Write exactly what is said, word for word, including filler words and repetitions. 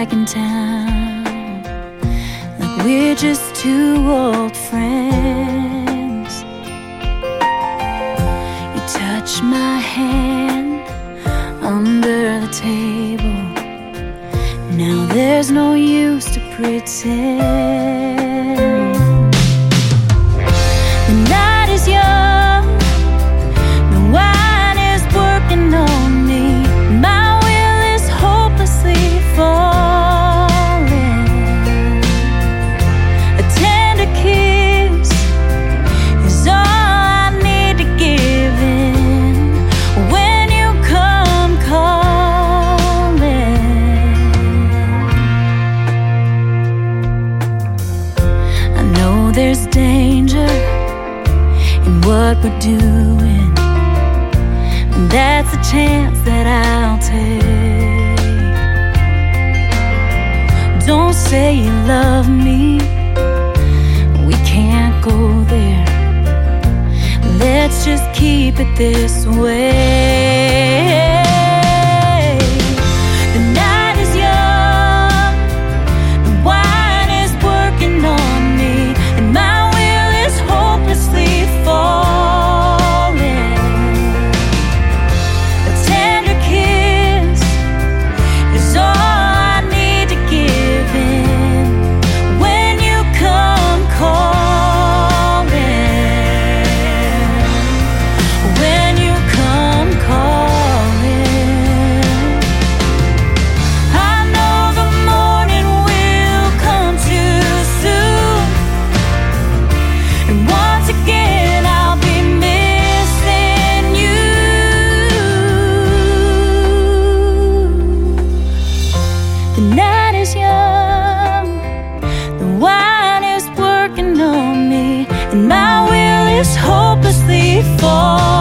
back in town, like we're just two old friends. You touch my hand under the table. Now there's no use to pretend. The night is young, the wine is working on me. My will is hopelessly falling. A tender kiss is all I need to give in when you come calling. I know there's danger in what we're doing, and that's a chance that I'll take. Don't say you love me, we can't go there. Let's just keep it this way. The night is young, the wine is working on me, and my will is hopelessly falling. A tender kiss is all I need to give in when you come calling. When you come calling. I know the morning will come too soon, and once again I'll be missing you. The night is young, the wine is working on me, and my will is hopelessly falling.